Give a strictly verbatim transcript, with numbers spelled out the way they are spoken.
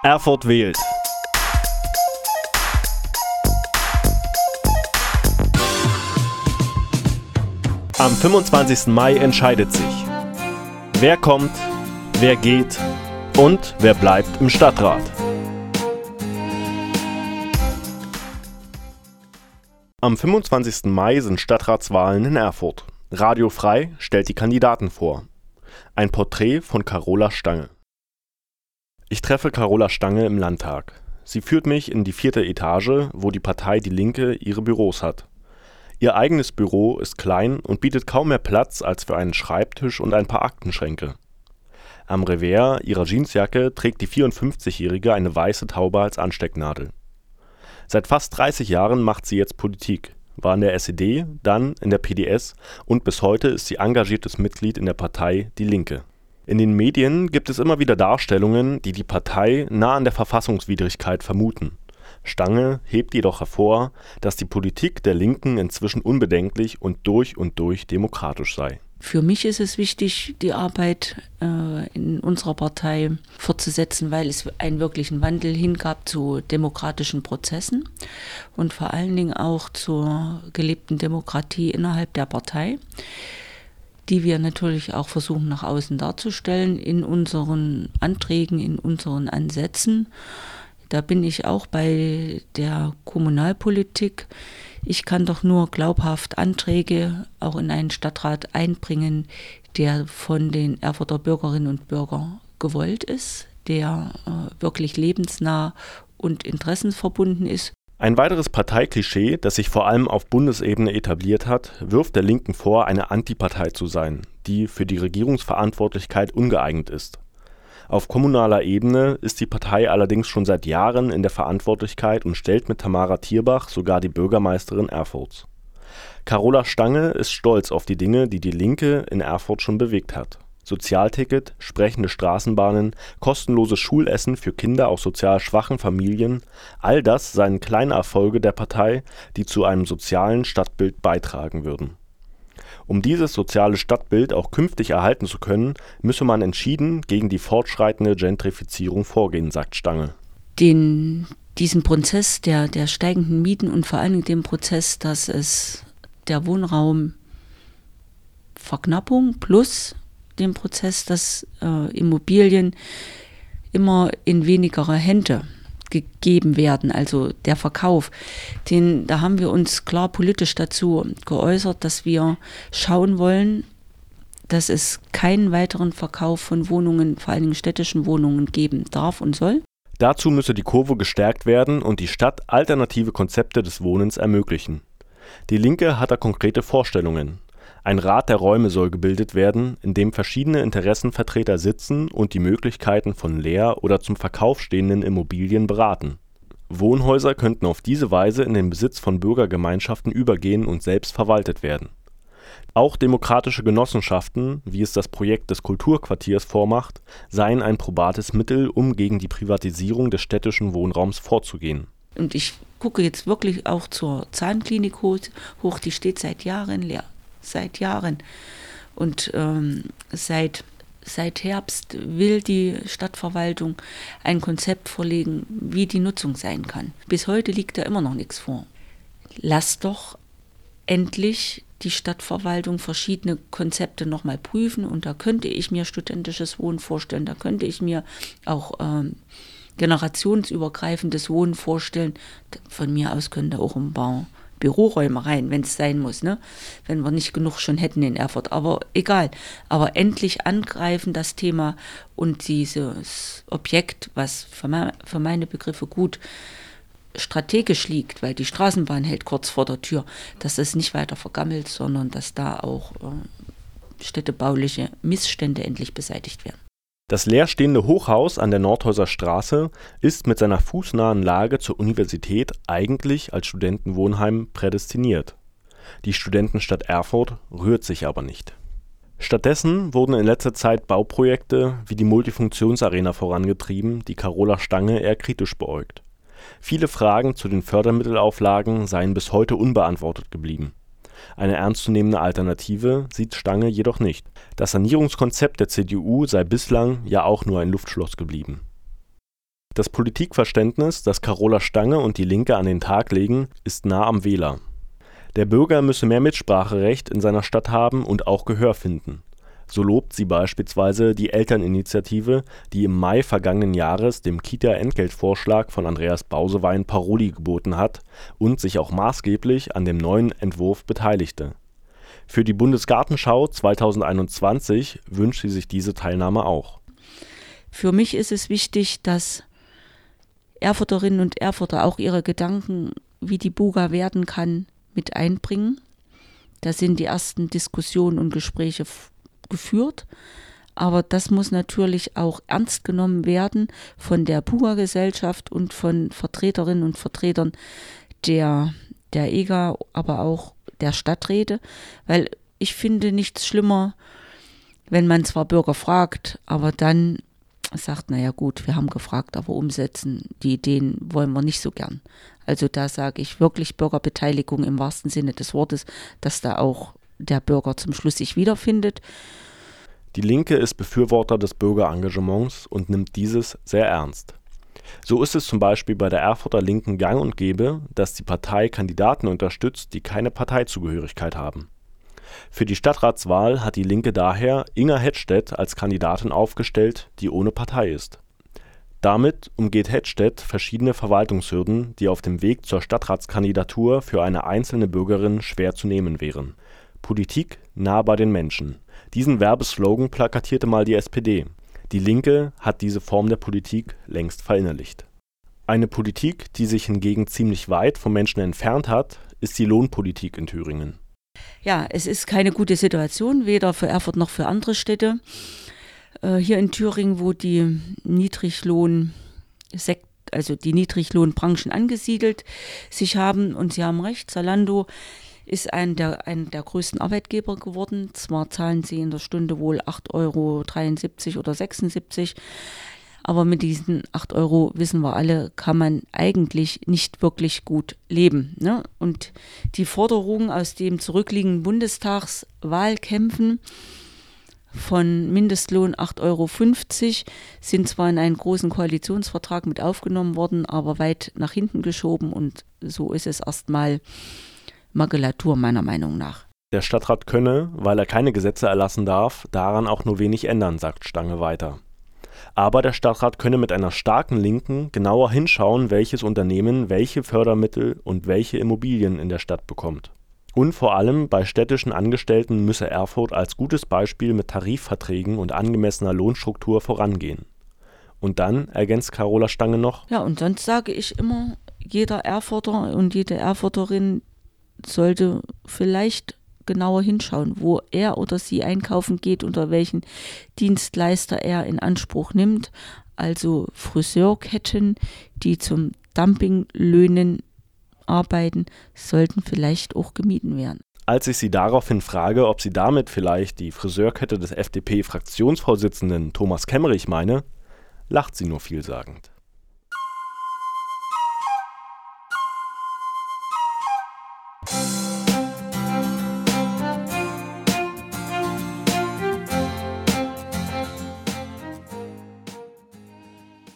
Erfurt wählt. Am fünfundzwanzigsten Mai entscheidet sich, wer kommt, wer geht und wer bleibt im Stadtrat. Am fünfundzwanzigsten Mai sind Stadtratswahlen in Erfurt. Radio Frei stellt die Kandidaten vor. Ein Porträt von Carola Stange. Ich treffe Carola Stange im Landtag. Sie führt mich in die vierte Etage, wo die Partei Die Linke ihre Büros hat. Ihr eigenes Büro ist klein und bietet kaum mehr Platz als für einen Schreibtisch und ein paar Aktenschränke. Am Revers ihrer Jeansjacke trägt die vierundfünfzigjährige eine weiße Taube als Anstecknadel. Seit fast dreißig Jahren macht sie jetzt Politik, war in der S E D, dann in der P D S und bis heute ist sie engagiertes Mitglied in der Partei Die Linke. In den Medien gibt es immer wieder Darstellungen, die die Partei nah an der Verfassungswidrigkeit vermuten. Stange hebt jedoch hervor, dass die Politik der Linken inzwischen unbedenklich und durch und durch demokratisch sei. Für mich ist es wichtig, die Arbeit äh, in unserer Partei fortzusetzen, weil es einen wirklichen Wandel hingab zu demokratischen Prozessen und vor allen Dingen auch zur gelebten Demokratie innerhalb der Partei, die wir natürlich auch versuchen nach außen darzustellen in unseren Anträgen, in unseren Ansätzen. Da bin ich auch bei der Kommunalpolitik. Ich kann doch nur glaubhaft Anträge auch in einen Stadtrat einbringen, der von den Erfurter Bürgerinnen und Bürgern gewollt ist, der äh, wirklich lebensnah und interessensverbunden ist. Ein weiteres Parteiklischee, das sich vor allem auf Bundesebene etabliert hat, wirft der Linken vor, eine Antipartei zu sein, die für die Regierungsverantwortlichkeit ungeeignet ist. Auf kommunaler Ebene ist die Partei allerdings schon seit Jahren in der Verantwortlichkeit und stellt mit Tamara Thierbach sogar die Bürgermeisterin Erfurts. Carola Stange ist stolz auf die Dinge, die die Linke in Erfurt schon bewegt hat. Sozialticket, sprechende Straßenbahnen, kostenloses Schulessen für Kinder aus sozial schwachen Familien, all das seien kleine Erfolge der Partei, die zu einem sozialen Stadtbild beitragen würden. Um dieses soziale Stadtbild auch künftig erhalten zu können, müsse man entschieden gegen die fortschreitende Gentrifizierung vorgehen, sagt Stange. Den, diesen Prozess der, der steigenden Mieten und vor allem den Prozess, dass es der Wohnraumverknappung plus den Prozess, dass äh, Immobilien immer in weniger Hände gegeben werden, also der Verkauf, den, da haben wir uns klar politisch dazu geäußert, dass wir schauen wollen, dass es keinen weiteren Verkauf von Wohnungen, vor allen Dingen städtischen Wohnungen, geben darf und soll. Dazu müsse die Kurve gestärkt werden und die Stadt alternative Konzepte des Wohnens ermöglichen. Die Linke hat da konkrete Vorstellungen. Ein Rat der Räume soll gebildet werden, in dem verschiedene Interessenvertreter sitzen und die Möglichkeiten von leer oder zum Verkauf stehenden Immobilien beraten. Wohnhäuser könnten auf diese Weise in den Besitz von Bürgergemeinschaften übergehen und selbst verwaltet werden. Auch demokratische Genossenschaften, wie es das Projekt des Kulturquartiers vormacht, seien ein probates Mittel, um gegen die Privatisierung des städtischen Wohnraums vorzugehen. Und ich gucke jetzt wirklich auch zur Zahnklinik hoch, die steht seit Jahren leer. Seit Jahren. Und ähm, seit, seit Herbst will die Stadtverwaltung ein Konzept vorlegen, wie die Nutzung sein kann. Bis heute liegt da immer noch nichts vor. Lass doch endlich die Stadtverwaltung verschiedene Konzepte nochmal prüfen und da könnte ich mir studentisches Wohnen vorstellen, da könnte ich mir auch ähm, generationsübergreifendes Wohnen vorstellen. Von mir aus könnte auch ein paar Büroräume rein, wenn es sein muss, ne? Wenn wir nicht genug schon hätten in Erfurt, aber egal. Aber endlich angreifen das Thema und dieses Objekt, was für, me- für meine Begriffe gut strategisch liegt, weil die Straßenbahn hält kurz vor der Tür, dass es nicht weiter vergammelt, sondern dass da auch äh, städtebauliche Missstände endlich beseitigt werden. Das leerstehende Hochhaus an der Nordhäuser Straße ist mit seiner fußnahen Lage zur Universität eigentlich als Studentenwohnheim prädestiniert. Die Studentenstadt Erfurt rührt sich aber nicht. Stattdessen wurden in letzter Zeit Bauprojekte wie die Multifunktionsarena vorangetrieben, die Carola Stange eher kritisch beäugt. Viele Fragen zu den Fördermittelauflagen seien bis heute unbeantwortet geblieben. Eine ernstzunehmende Alternative sieht Stange jedoch nicht. Das Sanierungskonzept der C D U sei bislang ja auch nur ein Luftschloss geblieben. Das Politikverständnis, das Carola Stange und die Linke an den Tag legen, ist nah am Wähler. Der Bürger müsse mehr Mitspracherecht in seiner Stadt haben und auch Gehör finden. So lobt sie beispielsweise die Elterninitiative, die im Mai vergangenen Jahres dem Kita-Entgeltvorschlag von Andreas Bausewein Paroli geboten hat und sich auch maßgeblich an dem neuen Entwurf beteiligte. Für die Bundesgartenschau zweitausendeinundzwanzig wünscht sie sich diese Teilnahme auch. Für mich ist es wichtig, dass Erfurterinnen und Erfurter auch ihre Gedanken, wie die Buga werden kann, mit einbringen. Da sind die ersten Diskussionen und Gespräche f- geführt, aber das muss natürlich auch ernst genommen werden von der Buga-Gesellschaft und von Vertreterinnen und Vertretern der, der E G A, aber auch der Stadträte, weil ich finde nichts schlimmer, wenn man zwar Bürger fragt, aber dann sagt, naja gut, wir haben gefragt, aber umsetzen, die Ideen wollen wir nicht so gern. Also da sage ich wirklich Bürgerbeteiligung im wahrsten Sinne des Wortes, dass da auch der Bürger zum Schluss sich wiederfindet. Die Linke ist Befürworter des Bürgerengagements und nimmt dieses sehr ernst. So ist es zum Beispiel bei der Erfurter Linken gang und gäbe, dass die Partei Kandidaten unterstützt, die keine Parteizugehörigkeit haben. Für die Stadtratswahl hat die Linke daher Inga Hettstedt als Kandidatin aufgestellt, die ohne Partei ist. Damit umgeht Hettstedt verschiedene Verwaltungshürden, die auf dem Weg zur Stadtratskandidatur für eine einzelne Bürgerin schwer zu nehmen wären. Politik nah bei den Menschen. Diesen Werbeslogan plakatierte mal die S P D. Die Linke hat diese Form der Politik längst verinnerlicht. Eine Politik, die sich hingegen ziemlich weit vom Menschen entfernt hat, ist die Lohnpolitik in Thüringen. Ja, es ist keine gute Situation, weder für Erfurt noch für andere Städte. Äh, hier in Thüringen, wo die Niedriglohn, also die Niedriglohnbranchen angesiedelt sich haben, und Sie haben recht, Zalando ist ein der, ein der größten Arbeitgeber geworden. Zwar zahlen sie in der Stunde wohl acht Euro dreiundsiebzig oder sechsundsiebzig, aber mit diesen acht Euro, wissen wir alle, kann man eigentlich nicht wirklich gut leben. Ne? Und die Forderungen aus dem zurückliegenden Bundestagswahlkämpfen von Mindestlohn acht Euro fünfzig sind zwar in einen großen Koalitionsvertrag mit aufgenommen worden, aber weit nach hinten geschoben, und so ist es erstmal Makulatur meiner Meinung nach. Der Stadtrat könne, weil er keine Gesetze erlassen darf, daran auch nur wenig ändern, sagt Stange weiter. Aber der Stadtrat könne mit einer starken Linken genauer hinschauen, welches Unternehmen welche Fördermittel und welche Immobilien in der Stadt bekommt. Und vor allem bei städtischen Angestellten müsse Erfurt als gutes Beispiel mit Tarifverträgen und angemessener Lohnstruktur vorangehen. Und dann ergänzt Carola Stange noch: Ja, und sonst sage ich immer, jeder Erfurter und jede Erfurterin sollte vielleicht genauer hinschauen, wo er oder sie einkaufen geht, unter welchen Dienstleister er in Anspruch nimmt. Also Friseurketten, die zum Dumpinglöhnen arbeiten, sollten vielleicht auch gemieden werden. Als ich sie daraufhin frage, ob sie damit vielleicht die Friseurkette des F D P-Fraktionsvorsitzenden Thomas Kemmerich meine, lacht sie nur vielsagend.